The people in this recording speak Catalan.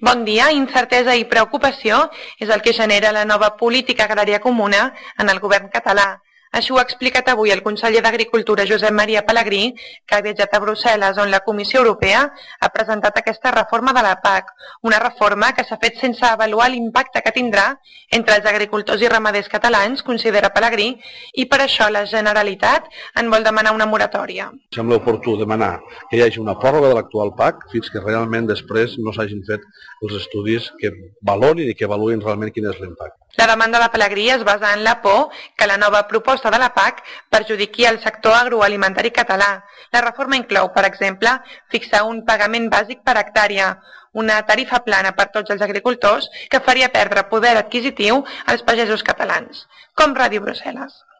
Bon dia, incertesa i preocupació és el que genera la nova política agrària comuna en el govern català. Això ho ha explicat avui el conseller d'Agricultura, Josep Maria Pelegrí, que ha viatjat a Brussel·les, on la Comissió Europea ha presentat aquesta reforma de la PAC, una reforma que s'ha fet sense avaluar l'impacte que tindrà entre els agricultors i ramaders catalans, considera Pelegrí, i per això la Generalitat en vol demanar una moratòria. Sembla oportú demanar que hi hagi una pròrroga de l'actual PAC fins que realment després no s'hagin fet els estudis que valorin i que avaluïn realment quin és l'impacte. La demanda de Pelegrí es basa en la por que la nova proposta de la PAC perjudiqui el sector agroalimentari català. La reforma inclou, per exemple, fixar un pagament bàsic per hectàrea, una tarifa plana per tots els agricultors que faria perdre poder adquisitiu als pagesos catalans. Com Ràdio Brussel·les.